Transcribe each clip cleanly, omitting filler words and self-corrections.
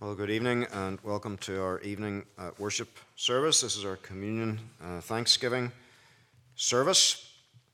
Well, good evening and welcome to our evening worship service. This is our communion Thanksgiving service.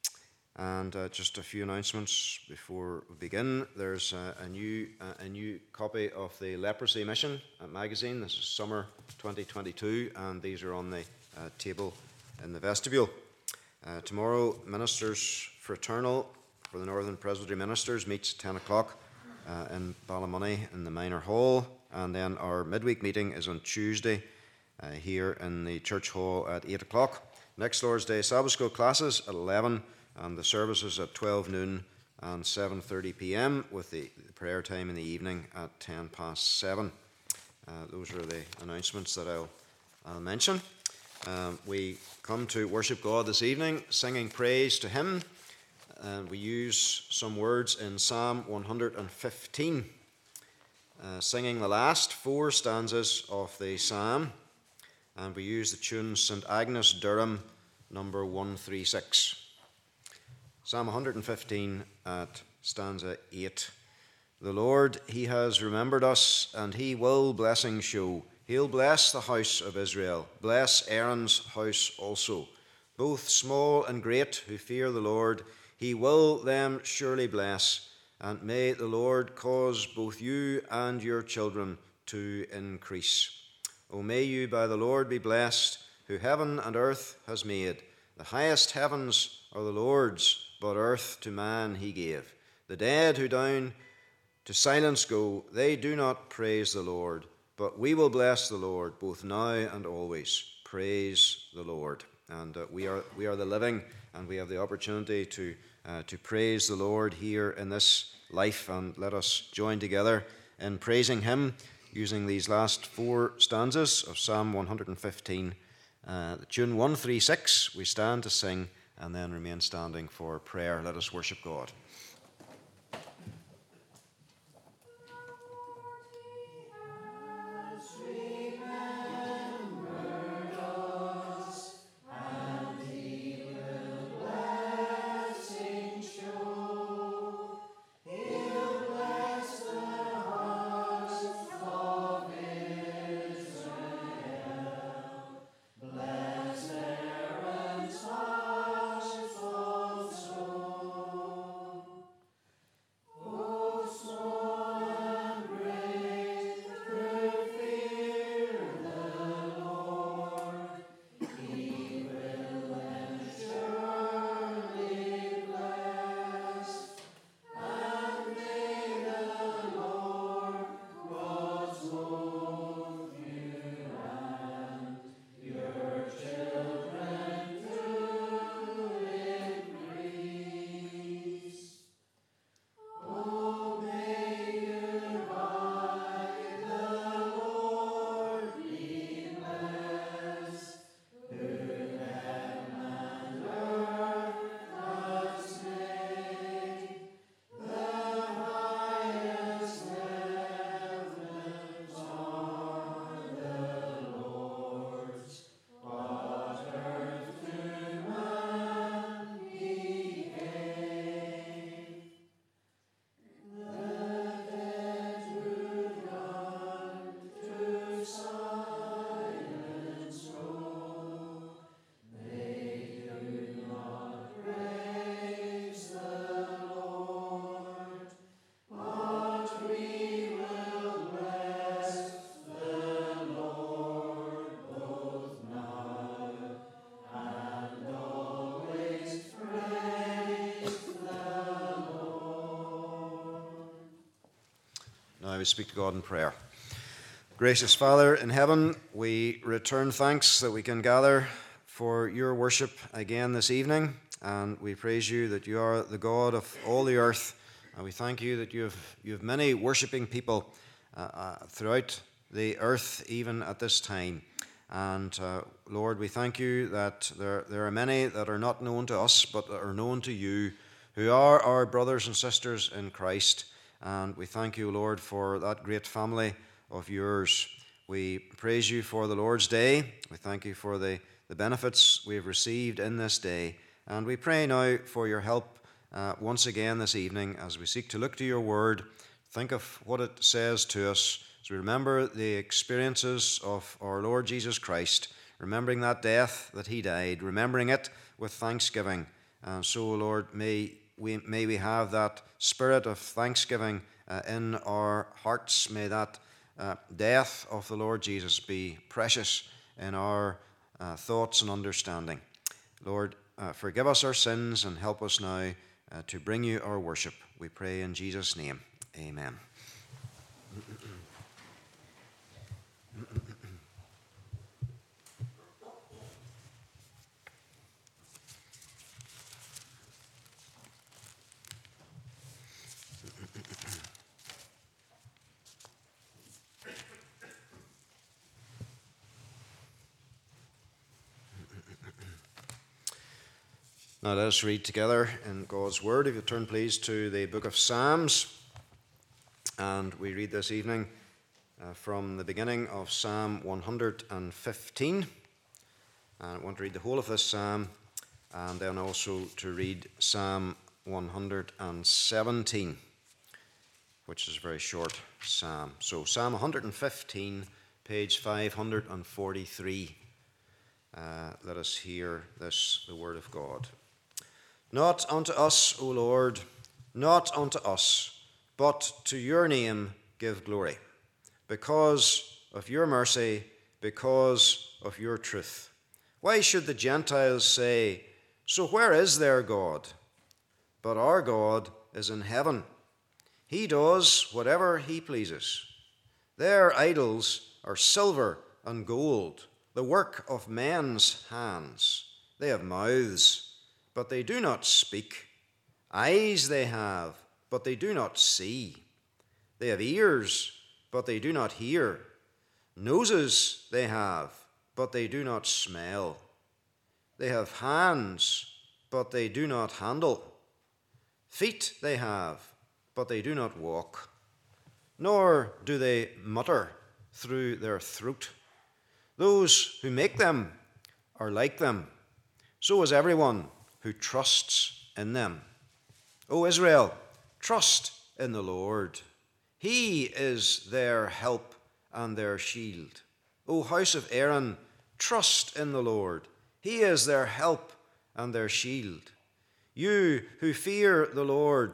And just a few announcements before we begin. There's a new copy of the Leprosy Mission magazine. This is summer 2022, and these are on the table in the vestibule. Tomorrow, Ministers Fraternal for the Northern Presbytery Ministers meets at 10 o'clock in Ballymoney in the Minor Hall. And then our midweek meeting is on Tuesday here in the Church Hall at 8 o'clock. Next Lord's Day Sabbath School classes at 11, and the services at 12 noon and 7:30 p.m. with the prayer time in the evening at 10 past 7. Those are the announcements that I'll mention. We come to worship God this evening, singing praise to Him. We use some words in Psalm 115. Singing the last 4 stanzas of the psalm, and we use the tune St. Agnes Durham, number 136. Psalm 115 at stanza 8. The Lord, He has remembered us, and He will blessing show. He'll bless the house of Israel, bless Aaron's house also. Both small and great who fear the Lord, He will them surely bless. And may the Lord cause both you and your children to increase. O may you by the Lord be blessed, who heaven and earth has made. The highest heavens are the Lord's, but earth to man He gave. The dead who down to silence go, they do not praise the Lord. But we will bless the Lord, both now and always. Praise the Lord. And we are the living, and we have the opportunity to praise the Lord here in this life, and let us join together in praising Him using these last 4 stanzas of Psalm 115. The tune 136 we stand to sing and then remain standing for prayer. Let us worship God. Now we speak to God in prayer. Gracious Father in heaven, we return thanks that we can gather for your worship again this evening, and we praise you that you are the God of all the earth, and we thank you that you have many worshipping people throughout the earth, even at this time. And Lord, we thank you that there are many that are not known to us, but that are known to you, who are our brothers and sisters in Christ. And we thank you, Lord, for that great family of yours. We praise you for the Lord's Day. We thank you for the benefits we have received in this day. And we pray now for your help once again this evening as we seek to look to your word, think of what it says to us as we remember the experiences of our Lord Jesus Christ, remembering that death that he died, remembering it with thanksgiving. And so, Lord, may we have that spirit of thanksgiving in our hearts. May that death of the Lord Jesus be precious in our thoughts and understanding. Lord, forgive us our sins and help us now to bring you our worship. We pray in Jesus' name. Amen. Now let us read together in God's Word. If you turn please to the book of Psalms, and we read this evening from the beginning of Psalm 115. And I want to read the whole of this psalm, and then also to read Psalm 117, which is a very short psalm. So Psalm 115, page 543. Let us hear this, the word of God. Not unto us, O Lord, not unto us, but to your name give glory, because of your mercy, because of your truth. Why should the Gentiles say, so where is their God? But our God is in heaven. He does whatever he pleases. Their idols are silver and gold, the work of men's hands. They have mouths, but they do not speak. Eyes they have, but they do not see. They have ears, but they do not hear. Noses they have, but they do not smell. They have hands, but they do not handle. Feet they have, but they do not walk. Nor do they mutter through their throat. Those who make them are like them. So is everyone who trusts in them. O Israel, trust in the Lord. He is their help and their shield. O house of Aaron, trust in the Lord. He is their help and their shield. You who fear the Lord,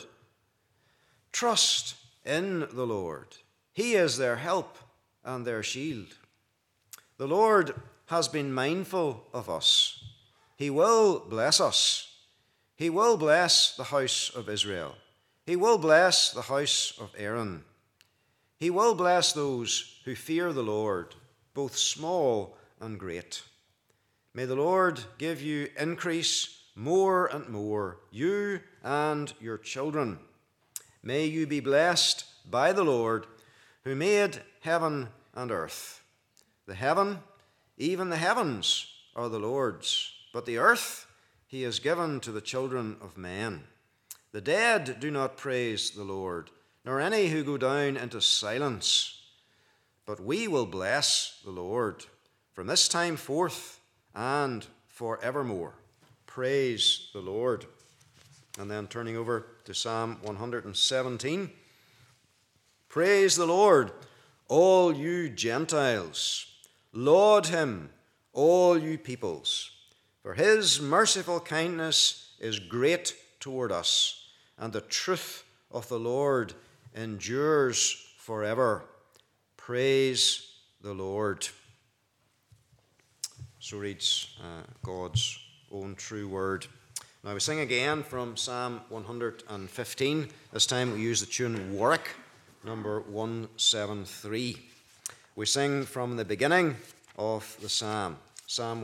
trust in the Lord. He is their help and their shield. The Lord has been mindful of us. He will bless us. He will bless the house of Israel. He will bless the house of Aaron. He will bless those who fear the Lord, both small and great. May the Lord give you increase more and more, you and your children. May you be blessed by the Lord, who made heaven and earth. The heaven, even the heavens, are the Lord's, but the earth he has given to the children of men. The dead do not praise the Lord, nor any who go down into silence. But we will bless the Lord from this time forth and forevermore. Praise the Lord. And then turning over to Psalm 117. Praise the Lord, all you Gentiles. Laud him, all you peoples. For his merciful kindness is great toward us, and the truth of the Lord endures forever. Praise the Lord. So reads God's own true word. Now we sing again from Psalm 115. This time we use the tune Warwick, number 173. We sing from the beginning of the psalm, Psalm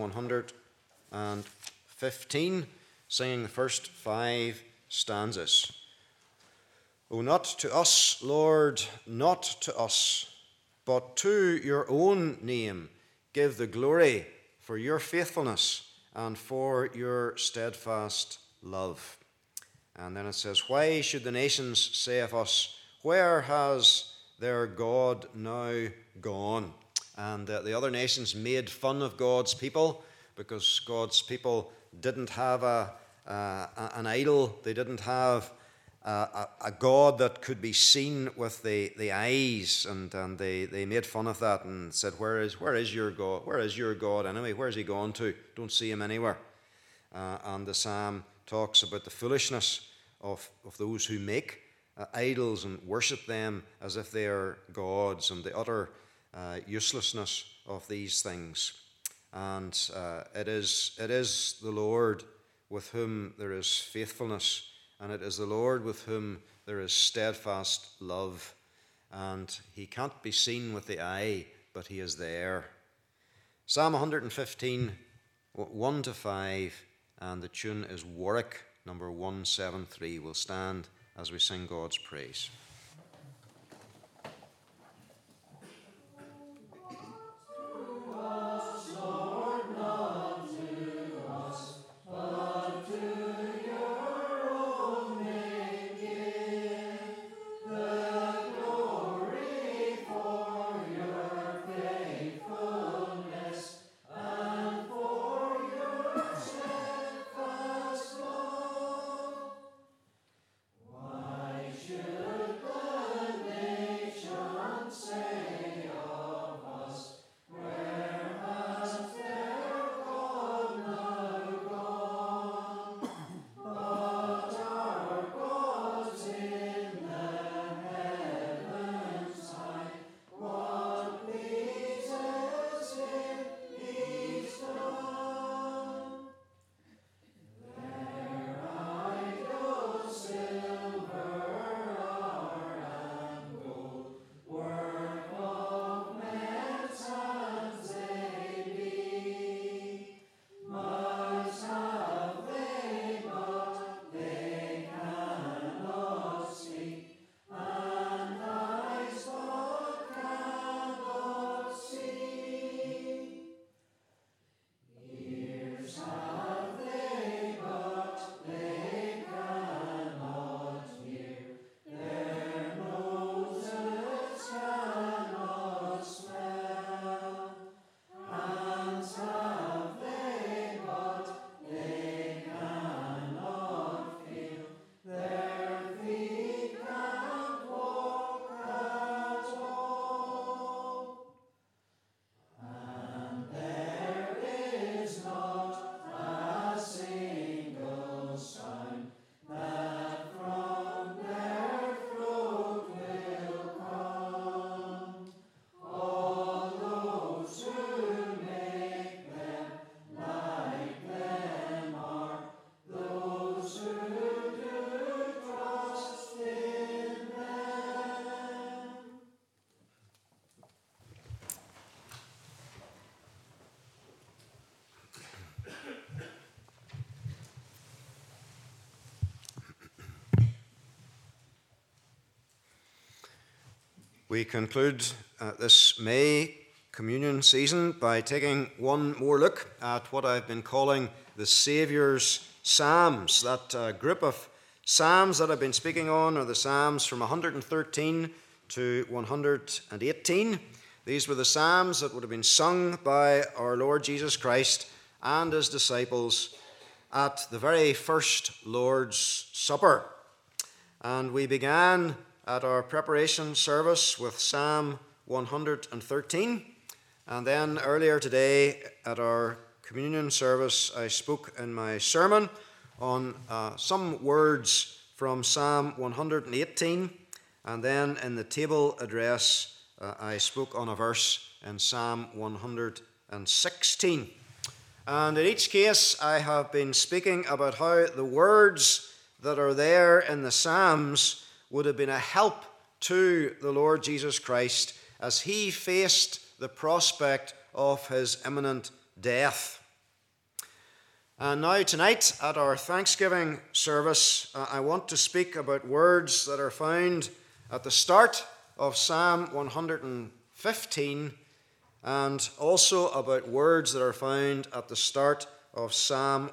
115, singing the first 5 stanzas. O not to us, Lord, not to us, but to your own name give the glory for your faithfulness and for your steadfast love. And then it says, why should the nations say of us, where has their God now gone? And the other nations made fun of God's people because God's people didn't have an idol. They didn't have a God that could be seen with the eyes, and they made fun of that and said, where is your God? Where is your God anyway? Where is he gone to? Don't see him anywhere. And the psalm talks about the foolishness of those who make idols and worship them as if they are gods, and the utter uselessness of these things. And it is the Lord with whom there is faithfulness, and it is the Lord with whom there is steadfast love. And he can't be seen with the eye, but he is there. Psalm 115, 1 to 5, and the tune is Warwick, number 173. We'll stand as we sing God's praise. We conclude this May communion season by taking one more look at what I've been calling the Saviour's Psalms. That group of Psalms that I've been speaking on are the Psalms from 113 to 118. These were the Psalms that would have been sung by our Lord Jesus Christ and his disciples at the very first Lord's Supper. And we began at our preparation service with Psalm 113. And then earlier today at our communion service, I spoke in my sermon on some words from Psalm 118. And then in the table address, I spoke on a verse in Psalm 116. And in each case, I have been speaking about how the words that are there in the Psalms would have been a help to the Lord Jesus Christ as he faced the prospect of his imminent death. And now tonight at our Thanksgiving service, I want to speak about words that are found at the start of Psalm 115 and also about words that are found at the start of Psalm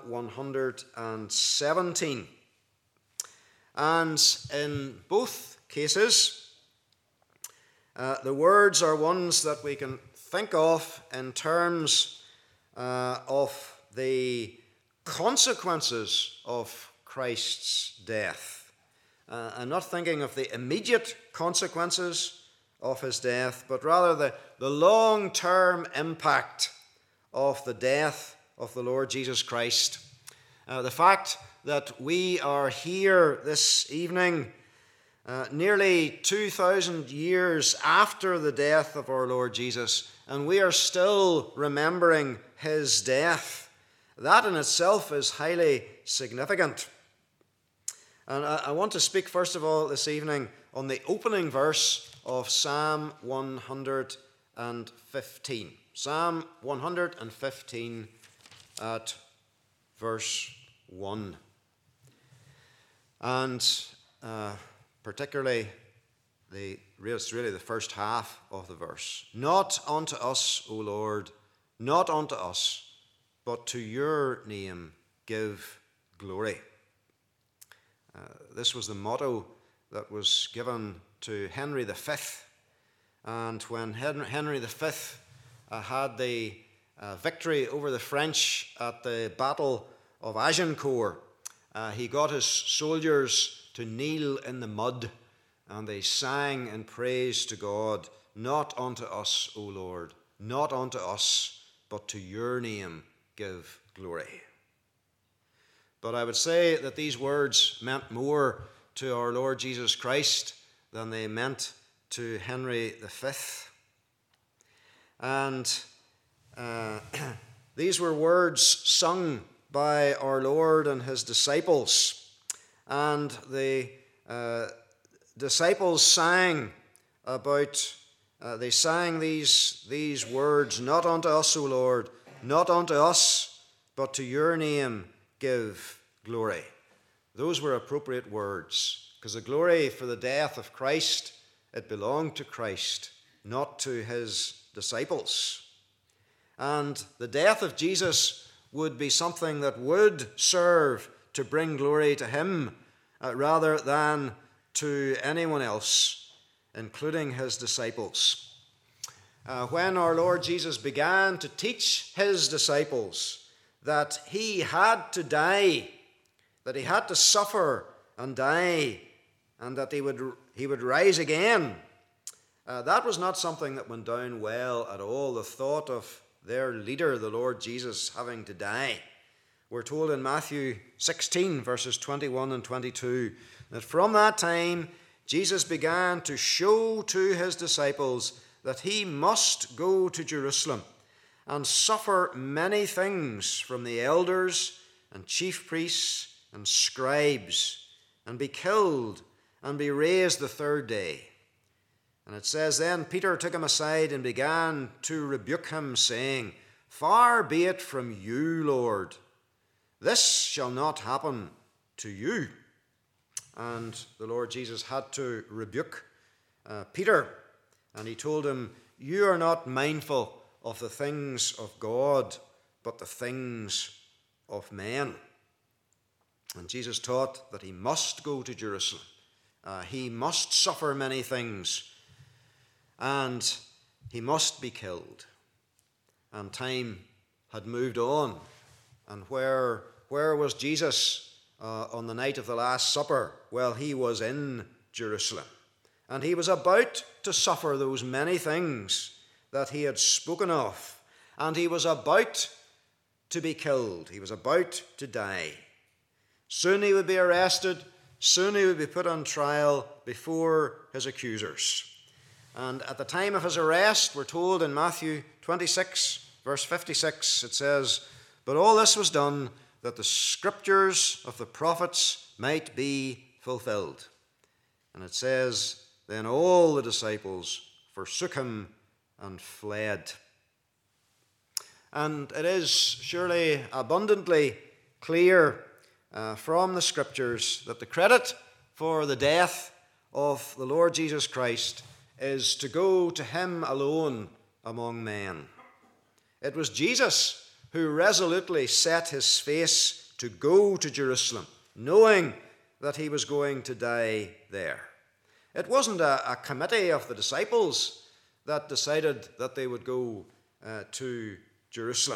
117. And in both cases, the words are ones that we can think of in terms of the consequences of Christ's death. I'm not thinking of the immediate consequences of his death, but rather the long-term impact of the death of the Lord Jesus Christ. The fact that we are here this evening, nearly 2,000 years after the death of our Lord Jesus, and we are still remembering his death. That in itself is highly significant. And I want to speak first of all this evening on the opening verse of Psalm 115. Psalm 115 at verse 1. And particularly, it's really the first half of the verse. Not unto us, O Lord, not unto us, but to your name give glory. This was the motto that was given to Henry V. And when Henry V had the victory over the French at the Battle of Agincourt, he got his soldiers to kneel in the mud, and they sang in praise to God, not unto us, O Lord, not unto us, but to your name give glory. But I would say that these words meant more to our Lord Jesus Christ than they meant to Henry V. And these were words sung by our Lord and his disciples. And the disciples sang these words, not unto us, O Lord, not unto us, but to your name give glory. Those were appropriate words, because the glory for the death of Christ, it belonged to Christ, not to his disciples. And the death of Jesus would be something that would serve to bring glory to him rather than to anyone else, including his disciples. When our Lord Jesus began to teach his disciples that he had to die, that he had to suffer and die, and that he would rise again, that was not something that went down well at all, the thought of their leader, the Lord Jesus, having to die. We're told in Matthew 16, verses 21 and 22, that from that time Jesus began to show to his disciples that he must go to Jerusalem and suffer many things from the elders and chief priests and scribes, and be killed and be raised the third day. And it says, then Peter took him aside and began to rebuke him, saying, far be it from you, Lord. This shall not happen to you. And the Lord Jesus had to rebuke Peter, and he told him, you are not mindful of the things of God, but the things of men. And Jesus taught that he must go to Jerusalem. He must suffer many things, and he must be killed. And time had moved on. And where was Jesus on the night of the Last Supper? Well, he was in Jerusalem. And he was about to suffer those many things that he had spoken of. And he was about to be killed. He was about to die. Soon he would be arrested. Soon he would be put on trial before his accusers. And at the time of his arrest, we're told in Matthew 26, verse 56, it says, but all this was done that the scriptures of the prophets might be fulfilled. And it says, then all the disciples forsook him and fled. And it is surely abundantly clear from the scriptures that the credit for the death of the Lord Jesus Christ is to go to him alone among men. It was Jesus who resolutely set his face to go to Jerusalem, knowing that he was going to die there. It wasn't a committee of the disciples that decided that they would go to Jerusalem.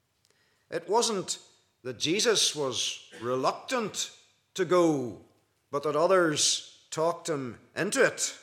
It wasn't that Jesus was reluctant to go but that others talked him into it.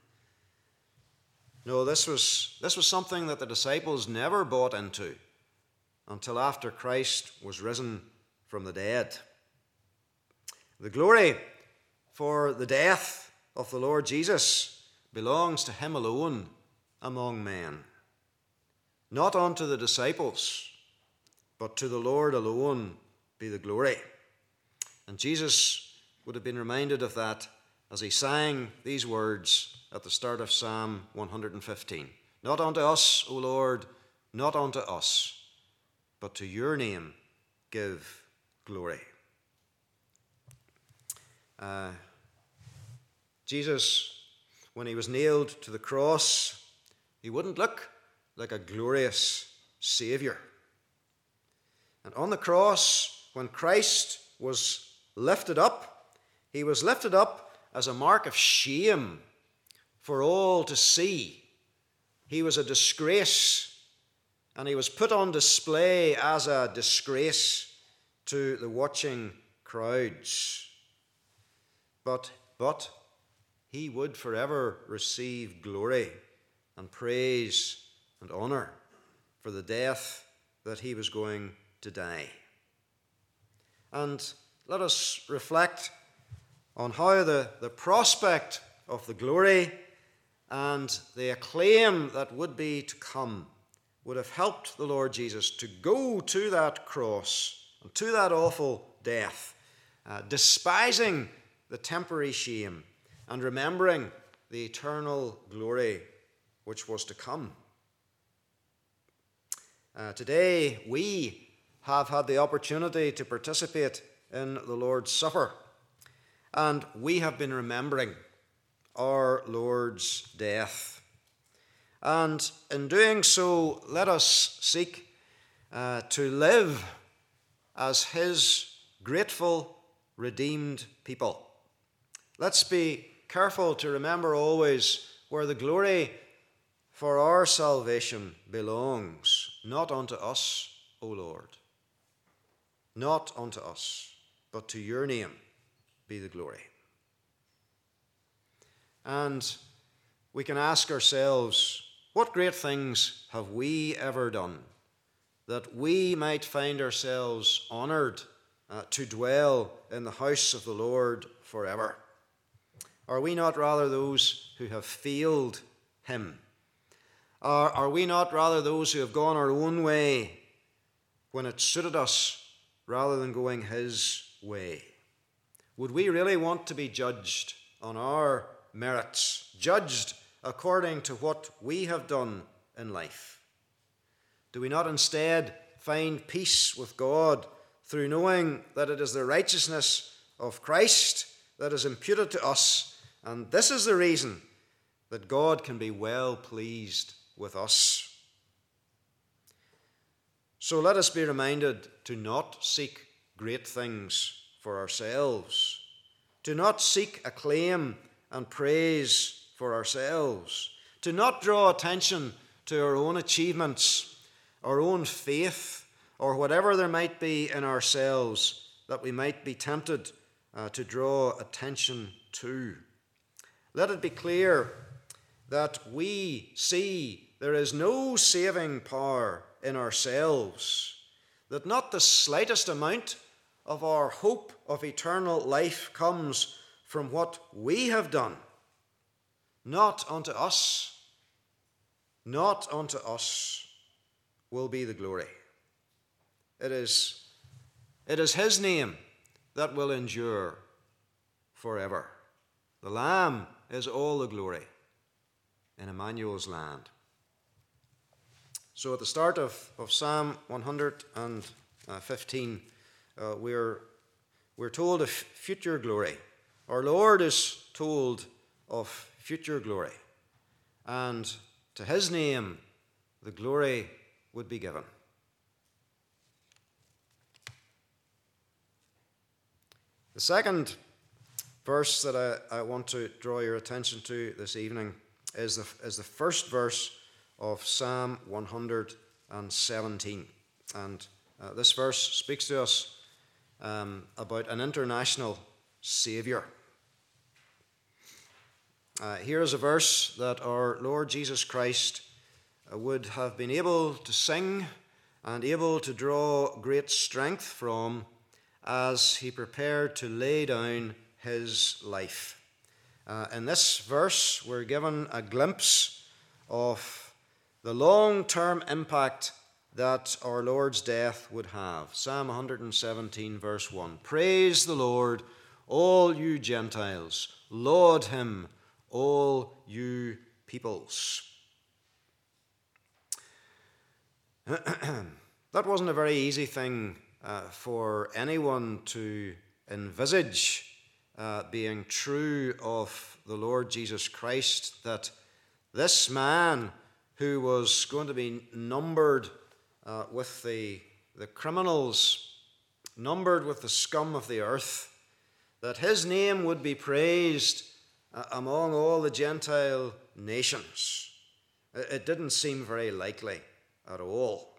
No, this was something that the disciples never bought into until after Christ was risen from the dead. The glory for the death of the Lord Jesus belongs to him alone among men, not unto the disciples, but to the Lord alone be the glory. And Jesus would have been reminded of that as he sang these words at the start of Psalm 115. Not unto us, O Lord, not unto us, but to your name give glory. Jesus, when he was nailed to the cross, he wouldn't look like a glorious Saviour. And on the cross, when Christ was lifted up, he was lifted up as a mark of shame for all to see. He was a disgrace, and he was put on display as a disgrace to the watching crowds. But he would forever receive glory and praise and honour for the death that he was going to die. And let us reflect on how the prospect of the glory and the acclaim that would be to come would have helped the Lord Jesus to go to that cross and to that awful death, despising the temporary shame and remembering the eternal glory which was to come. Today we have had the opportunity to participate in the Lord's Supper, and we have been remembering our Lord's death. And in doing so, let us seek to live as his grateful, redeemed people. Let's be careful to remember always where the glory for our salvation belongs, not unto us, O Lord. Not unto us, but to your name be the glory. And we can ask ourselves, what great things have we ever done that we might find ourselves honoured to dwell in the house of the Lord forever? Are we not rather those who have failed him? Are we not rather those who have gone our own way when it suited us rather than going his way? Would we really want to be judged on our merits, judged according to what we have done in life? Do we not instead find peace with God through knowing that it is the righteousness of Christ that is imputed to us, and this is the reason that God can be well pleased with us? So let us be reminded to not seek great things for ourselves, to not seek acclaim and praise for ourselves, to not draw attention to our own achievements, our own faith, or whatever there might be in ourselves that we might be tempted to draw attention to. Let it be clear that we see there is no saving power in ourselves, that not the slightest amount of our hope of eternal life comes from what we have done. Not unto us will be the glory. It is his name that will endure forever. The Lamb is all the glory in Emmanuel's land. So at the start of Psalm 115, we're told of future glory. Our Lord is told of future glory, and to his name the glory would be given. The second verse that I want to draw your attention to this evening is the first verse of Psalm 117. And this verse speaks to us about an international Saviour. Here is a verse that our Lord Jesus Christ would have been able to sing and able to draw great strength from as he prepared to lay down his life. In this verse, we're given a glimpse of the long-term impact that our Lord's death would have. Psalm 117, verse 1. Praise the Lord, all you Gentiles. Laud him, all you peoples. That wasn't a very easy thing for anyone to envisage being true of the Lord Jesus Christ, that this man who was going to be numbered with the criminals, numbered with the scum of the earth, that his name would be praised among all the Gentile nations. It didn't seem very likely at all.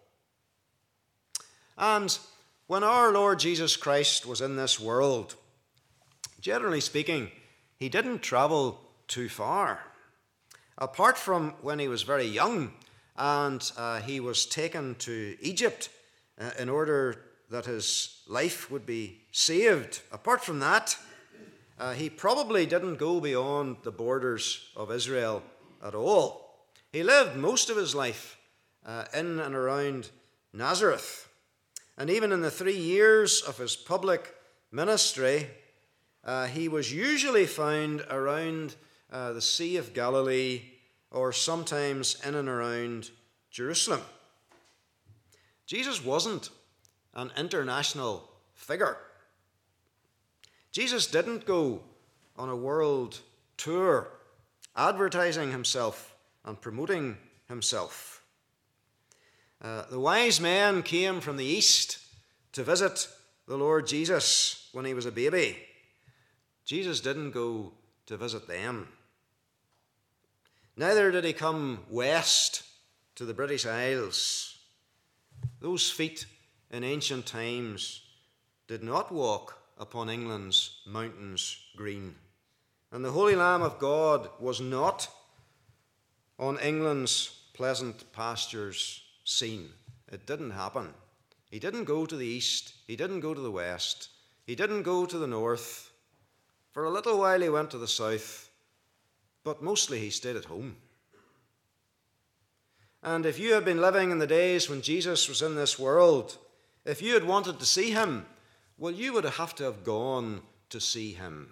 And when our Lord Jesus Christ was in this world, generally speaking, he didn't travel too far. Apart from when he was very young and he was taken to Egypt in order that his life would be saved. Apart from that, he probably didn't go beyond the borders of Israel at all. He lived most of his life in and around Nazareth. And even in the 3 years of his public ministry, he was usually found around the Sea of Galilee, or sometimes in and around Jerusalem. Jesus wasn't an international figure. Jesus didn't go on a world tour advertising himself and promoting himself. The wise men came from the east to visit the Lord Jesus when he was a baby. Jesus didn't go to visit them. Neither did he come west to the British Isles. Those feet in ancient times did not walk upon England's mountains green. And the Holy Lamb of God was not on England's pleasant pastures seen. It didn't happen. He didn't go to the east. He didn't go to the west. He didn't go to the north. For a little while he went to the south, but mostly he stayed at home. And if you had been living in the days when Jesus was in this world, if you had wanted to see him, well, you would have to have gone to see him.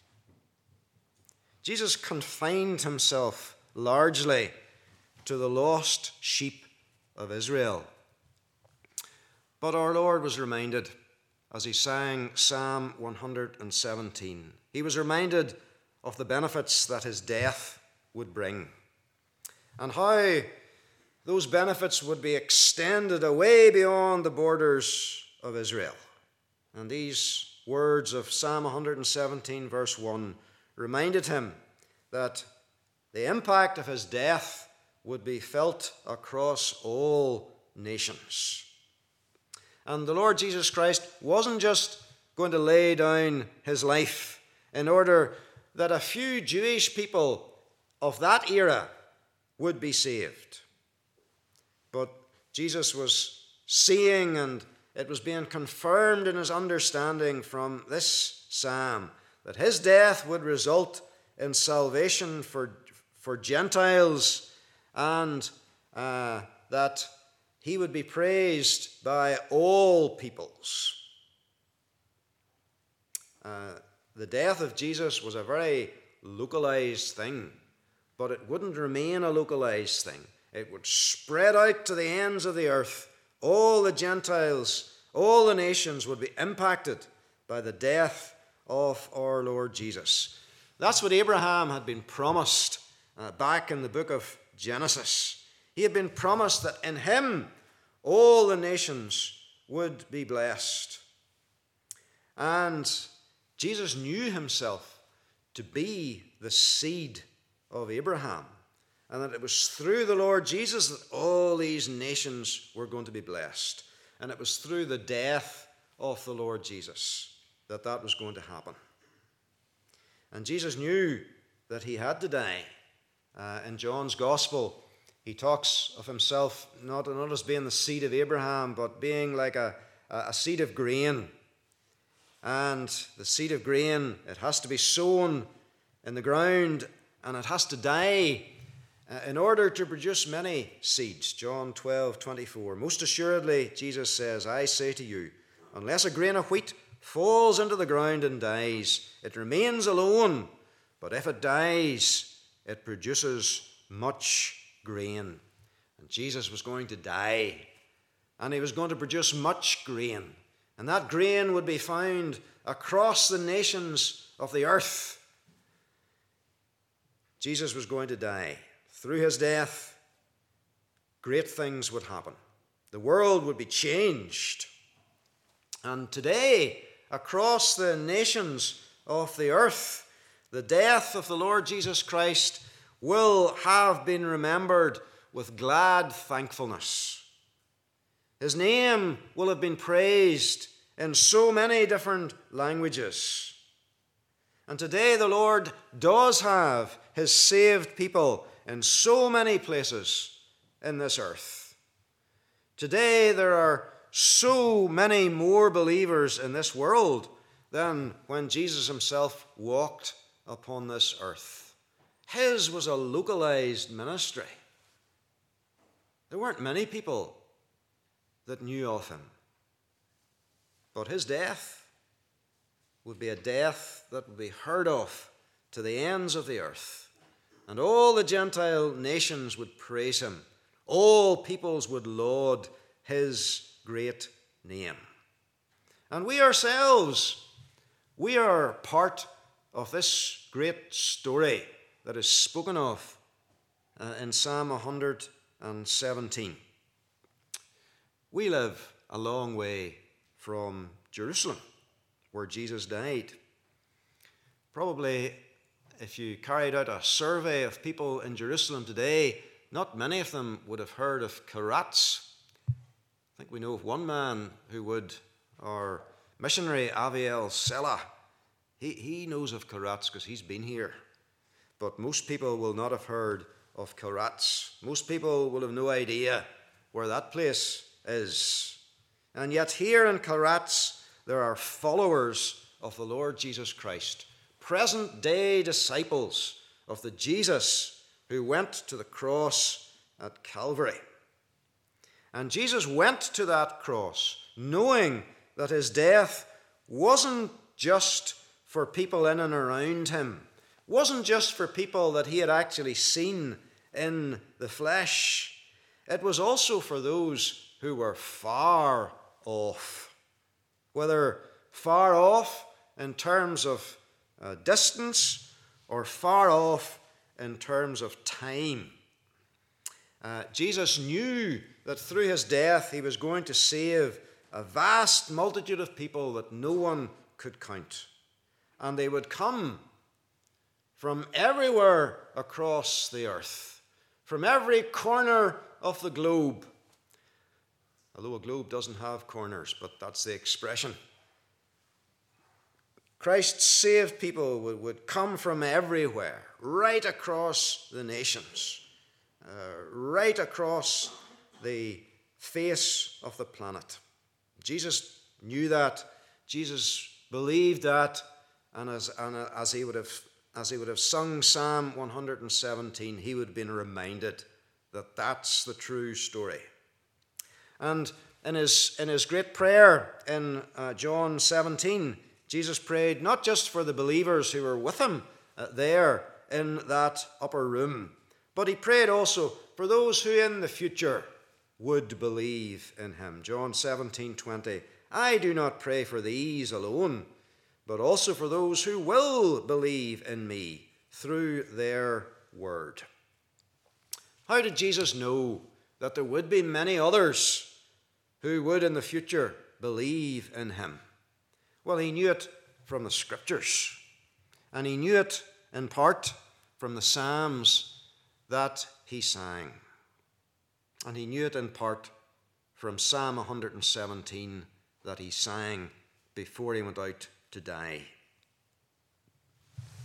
Jesus confined himself largely to the lost sheep of Israel. But our Lord was reminded as he sang Psalm 117. He was reminded of the benefits that his death would bring, and how those benefits would be extended away beyond the borders of Israel. And these words of Psalm 117, verse 1, reminded him that the impact of his death would be felt across all nations. And the Lord Jesus Christ wasn't just going to lay down his life in order that a few Jewish people of that era would be saved. But Jesus was seeing, and it was being confirmed in his understanding from this psalm, that his death would result in salvation for Gentiles, and that he would be praised by all peoples. The death of Jesus was a very localized thing, but it wouldn't remain a localized thing. It would spread out to the ends of the earth. All the Gentiles, all the nations would be impacted by the death of our Lord Jesus. That's what Abraham had been promised back in the book of Genesis. He had been promised that in him all the nations would be blessed. And Jesus knew himself to be the seed of Abraham, and that it was through the Lord Jesus that all these nations were going to be blessed. And it was through the death of the Lord Jesus that was going to happen. And Jesus knew that he had to die. In John's Gospel, he talks of himself not as being the seed of Abraham, but being like a seed of grain. And the seed of grain, it has to be sown in the ground, and it has to die in order to produce many seeds. John 12:24. Most assuredly, Jesus says, I say to you, unless a grain of wheat falls into the ground and dies, it remains alone. But if it dies, it produces much grain. And Jesus was going to die, and he was going to produce much grain. And that grain would be found across the nations of the earth. Jesus was going to die. Through his death, great things would happen. The world would be changed. And today, across the nations of the earth, the death of the Lord Jesus Christ will have been remembered with glad thankfulness. His name will have been praised in so many different languages. And today the Lord does have his saved people in so many places in this earth. Today there are so many more believers in this world than when Jesus himself walked upon this earth. His was a localized ministry. There weren't many people that knew of him. But his death would be a death that would be heard of to the ends of the earth. And all the Gentile nations would praise him. All peoples would laud his great name. And we ourselves, we are part of this great story that is spoken of in Psalm 117. We live a long way from Jerusalem, where Jesus died. Probably, if you carried out a survey of people in Jerusalem today, not many of them would have heard of Karatz. I think we know of one man who would, our missionary Aviel Sela. He knows of Karatz because he's been here. But most people will not have heard of Karatz. Most people will have no idea where that place is. And yet here in Karatz, there are followers of the Lord Jesus Christ, present-day disciples of the Jesus who went to the cross at Calvary. And Jesus went to that cross knowing that his death wasn't just for people in and around him, wasn't just for people that he had actually seen in the flesh. It was also for those who were far off, whether far off in terms of distance or far off in terms of time. Jesus knew that through his death he was going to save a vast multitude of people that no one could count. And they would come from everywhere across the earth, from every corner of the globe. Although a globe doesn't have corners, but that's the expression. Christ's saved people would come from everywhere, right across the nations, right across the face of the planet. Jesus knew that. Jesus believed that. And as he would have sung Psalm 117, he would have been reminded that that's the true story. And in his great prayer in John 17, Jesus prayed not just for the believers who were with him there in that upper room, but he prayed also for those who in the future would believe in him. John 17:20, I do not pray for these alone, but also for those who will believe in me through their word. How did Jesus know that there would be many others who would in the future believe in him? Well, he knew it from the scriptures, and he knew it in part from the Psalms that he sang. And he knew it in part from Psalm 117 that he sang before he went out to die.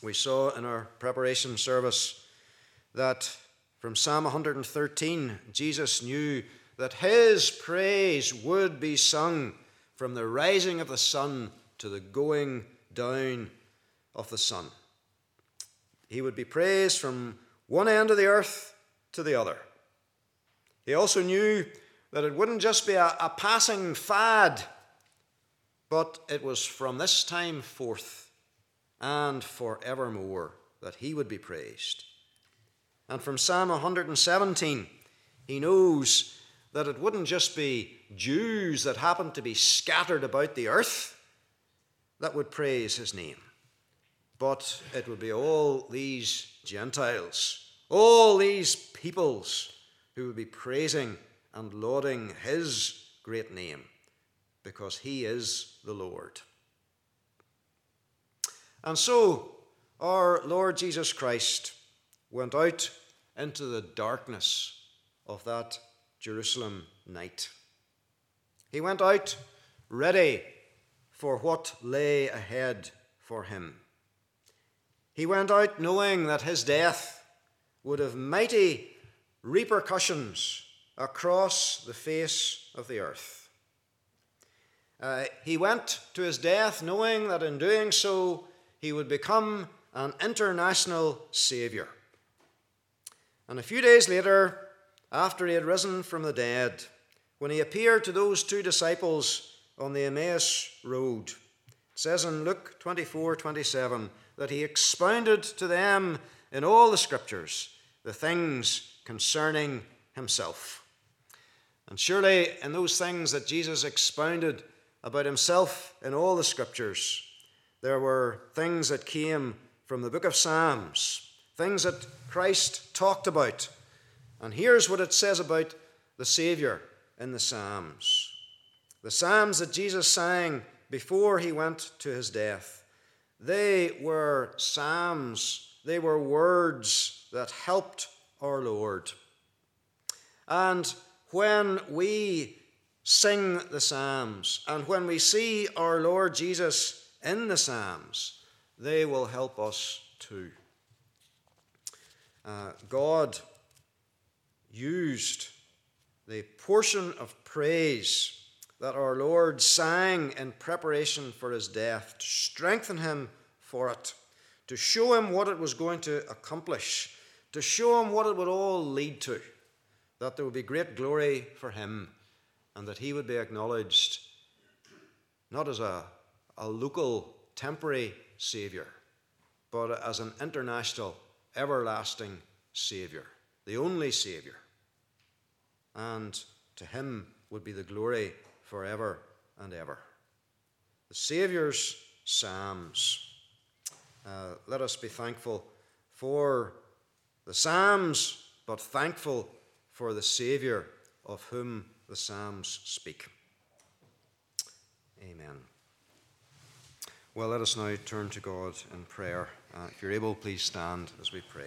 We saw in our preparation service that from Psalm 113, Jesus knew that his praise would be sung from the rising of the sun to the going down of the sun. He would be praised from one end of the earth to the other. He also knew that it wouldn't just be a passing fad, but it was from this time forth and forevermore that he would be praised. And from Psalm 117, he knows that it wouldn't just be Jews that happened to be scattered about the earth that would praise his name, but it would be all these Gentiles, all these peoples who would be praising and lauding his great name, because he is the Lord. And so our Lord Jesus Christ went out into the darkness of that Jerusalem night. He went out ready for what lay ahead for him. He went out knowing that his death would have mighty repercussions across the face of the earth. He went to his death knowing that in doing so he would become an international Saviour. And a few days later, after he had risen from the dead, when he appeared to those two disciples on the Emmaus road, it says in Luke 24:27 that he expounded to them in all the scriptures the things concerning himself. And surely in those things that Jesus expounded about himself in all the scriptures, there were things that came from the book of Psalms, things that Christ talked about. And here's what it says about the Saviour in the Psalms. The Psalms that Jesus sang before he went to his death, they were psalms, they were words that helped our Lord. And when we sing the Psalms, and when we see our Lord Jesus in the Psalms, they will help us too. God used the portion of praise that our Lord sang in preparation for his death to strengthen him for it, to show him what it was going to accomplish, to show him what it would all lead to, that there would be great glory for him, and that he would be acknowledged not as a local, temporary Saviour, but as an international, everlasting Saviour, the only Saviour. And to him would be the glory forever and ever. The Saviour's Psalms. Let us be thankful for the Psalms, but thankful for the Saviour of whom the Psalms speak. Amen. Well, let us now turn to God in prayer. If you're able, please stand as we pray.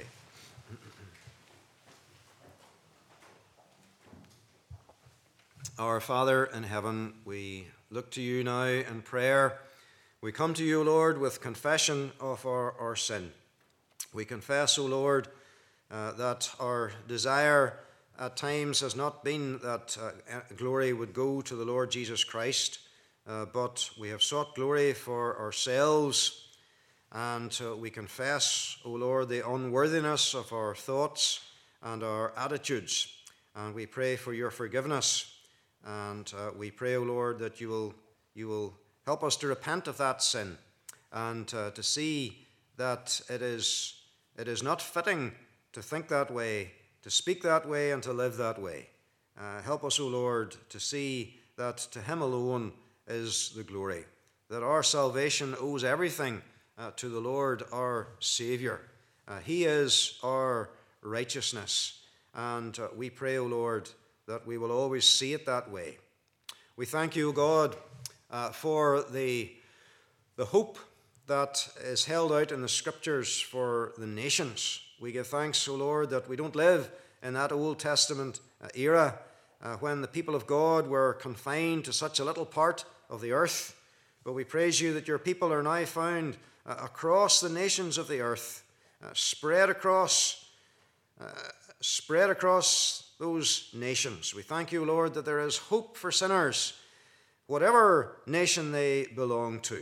Our Father in heaven, we look to you now in prayer. We come to you, Lord, with confession of our sin. We confess, O Lord, that our desire at times has not been that glory would go to the Lord Jesus Christ, but we have sought glory for ourselves, and we confess, O Lord, the unworthiness of our thoughts and our attitudes, and we pray for your forgiveness. And we pray, O Lord, that you will help us to repent of that sin and to see that it is not fitting to think that way, to speak that way, and to live that way. Help us, O Lord, to see that to him alone is the glory, that our salvation owes everything to the Lord, our Saviour. He is our righteousness, and we pray, O Lord, that we will always see it that way. We thank you, God, for the hope that is held out in the Scriptures for the nations. We give thanks, O Lord, that we don't live in that Old Testament era when the people of God were confined to such a little part of the earth. But we praise you that your people are now found across the nations of the earth, spread across those nations. We thank you, Lord, that there is hope for sinners, whatever nation they belong to.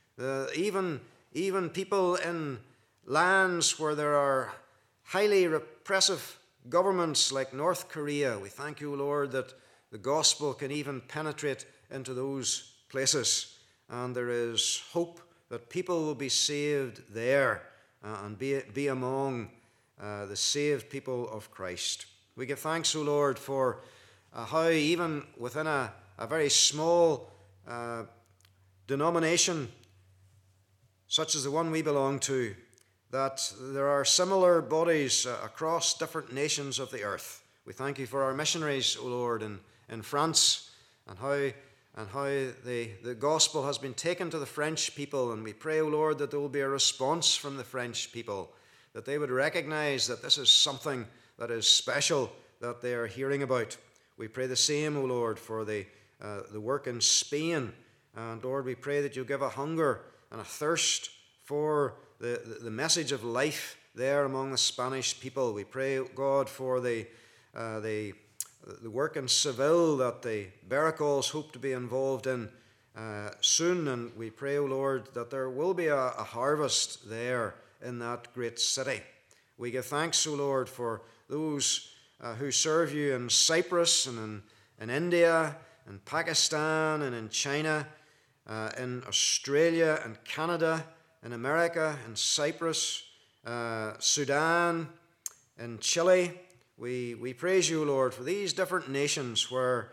Even people in lands where there are highly repressive governments like North Korea, we thank you, Lord, that the gospel can even penetrate into those places. And there is hope that people will be saved there and be among the saved people of Christ. We give thanks, O Lord, for how even within a very small denomination, such as the one we belong to, that there are similar bodies across different nations of the earth. We thank you for our missionaries, O Lord, in France, and how the gospel has been taken to the French people. And we pray, O Lord, that there will be a response from the French people, that they would recognize that this is something that is special that they are hearing about. We pray the same, O Lord, for the work in Spain. And Lord, we pray that you'll give a hunger and a thirst for the message of life there among the Spanish people. We pray, God, for the work in Seville that the Berricols hope to be involved in soon. And we pray, O Lord, that there will be a harvest there in that great city. We give thanks, O Lord, for those who serve you in Cyprus and in India, in Pakistan and in China, in Australia and Canada, in America, in Cyprus, Sudan, in Chile. We praise you, Lord, for these different nations where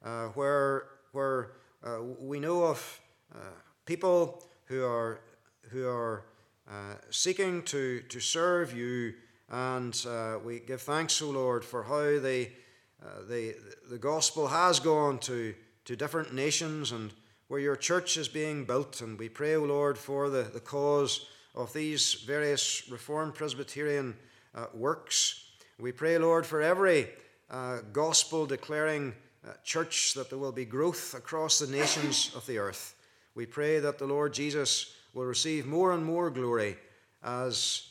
we know of people who are seeking to serve you, and we give thanks, O Lord, for how the gospel has gone to different nations and where your church is being built. And we pray, O Lord, for the cause of these various Reformed Presbyterian works. We pray, Lord, for every gospel-declaring church, that there will be growth across the nations of the earth. We pray that the Lord Jesus will receive more and more glory as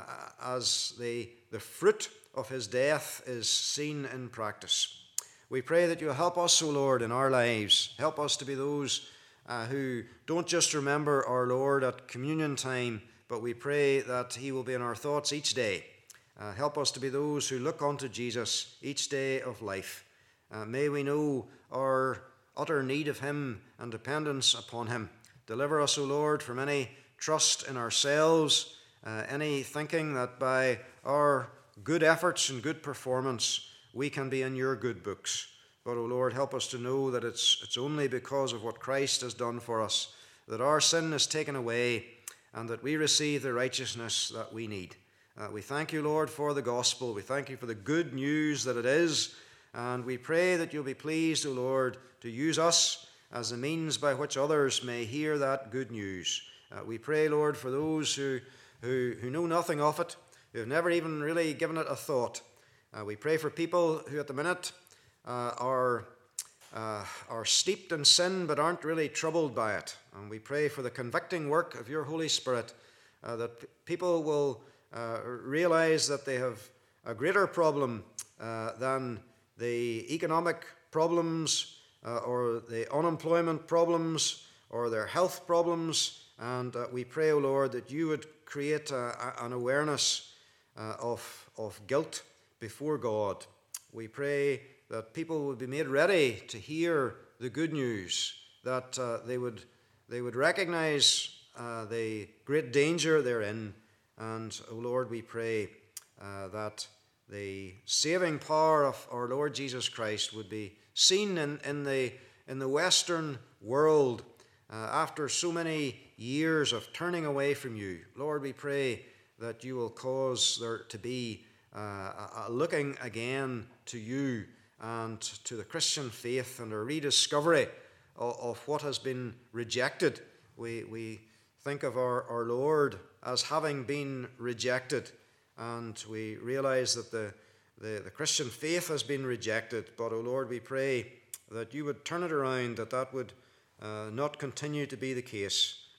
the fruit of his death is seen in practice. We pray that you'll help us, O Lord, in our lives. Help us to be those who don't just remember our Lord at communion time, but we pray that he will be in our thoughts each day. Help us to be those who look unto Jesus each day of life. May we know our utter need of him and dependence upon him. Deliver us, O Lord, from any trust in ourselves, any thinking that by our good efforts and good performance we can be in your good books. But, O Lord, help us to know that it's only because of what Christ has done for us that our sin is taken away and that we receive the righteousness that we need. We thank you, Lord, for the gospel. We thank you for the good news that it is. And we pray that you'll be pleased, O Lord, to use us as a means by which others may hear that good news. We pray, Lord, for those who know nothing of it, who have never even really given it a thought. We pray for people who at the minute are steeped in sin but aren't really troubled by it. And we pray for the convicting work of your Holy Spirit, that people will realize that they have a greater problem than the economic problems or the unemployment problems or their health problems. And we pray, O Lord, that you would create an awareness of guilt before God. We pray that people would be made ready to hear the good news, that they would recognize the great danger they're in. And, O Lord, we pray that the saving power of our Lord Jesus Christ would be seen in the Western world after so many years of turning away from you. Lord, we pray that you will cause there to be a looking again to you and to the Christian faith and a rediscovery of what has been rejected. We think of our Lord as having been rejected, and we realize that the Christian faith has been rejected. But, O Lord, we pray that you would turn it around, that would not continue to be the case,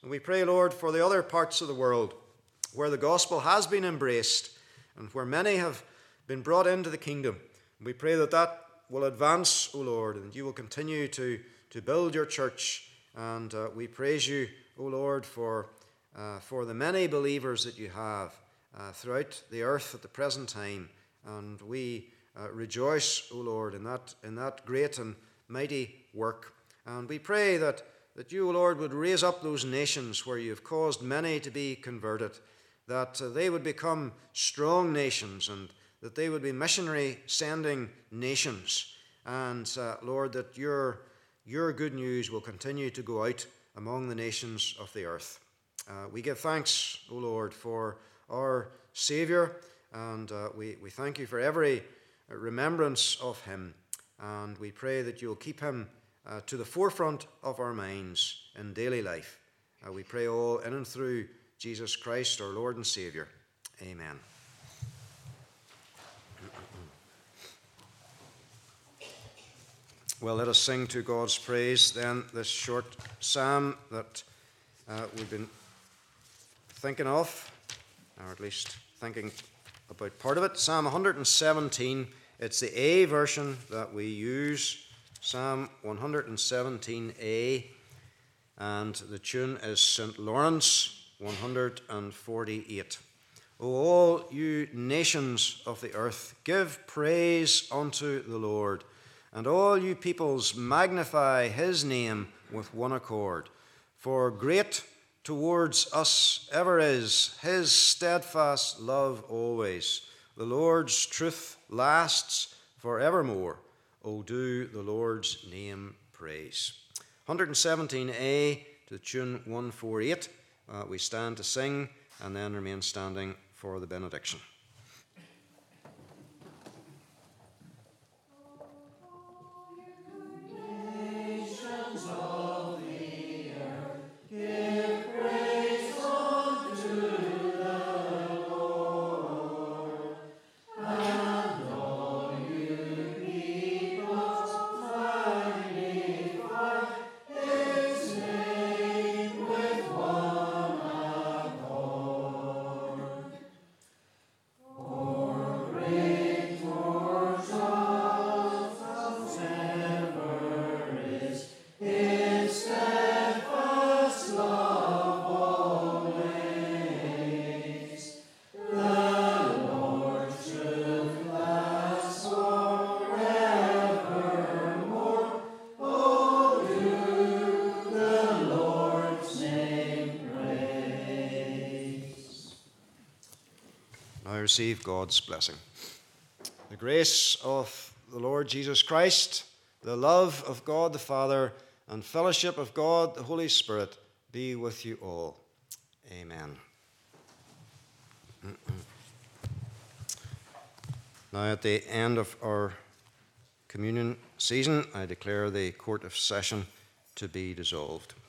And we pray, Lord, for the other parts of the world where the gospel has been embraced and where many have been brought into the kingdom. We pray that that will advance, O Lord, and you will continue to build your church. And we praise you, O Lord, for the many believers that you have throughout the earth at the present time. And we rejoice, O Lord, in that great and mighty work. And we pray that you, O Lord, would raise up those nations where you have caused many to be converted, that they would become strong nations and that they would be missionary sending nations. And Lord, that your good news will continue to go out among the nations of the earth. We give thanks, O Lord, for our Saviour, and we thank you for every remembrance of him. And we pray that you'll keep him to the forefront of our minds in daily life. We pray all in and through Jesus Christ, our Lord and Saviour. Amen. Well, let us sing to God's praise then this short psalm that we've been thinking of, or at least thinking about part of it. Psalm 117, it's the A version that we use, Psalm 117A, and the tune is St. Lawrence 148. O all you nations of the earth, give praise unto the Lord. And all you peoples, magnify his name with one accord. For great towards us ever is his steadfast love always. The Lord's truth lasts forevermore. O do the Lord's name praise. 117A to tune 148. We stand to sing and then remain standing for the benediction. Receive God's blessing. The grace of the Lord Jesus Christ, the love of God the Father, and fellowship of God the Holy Spirit be with you all. Amen. Now, at the end of our communion season, I declare the Court of Session to be dissolved.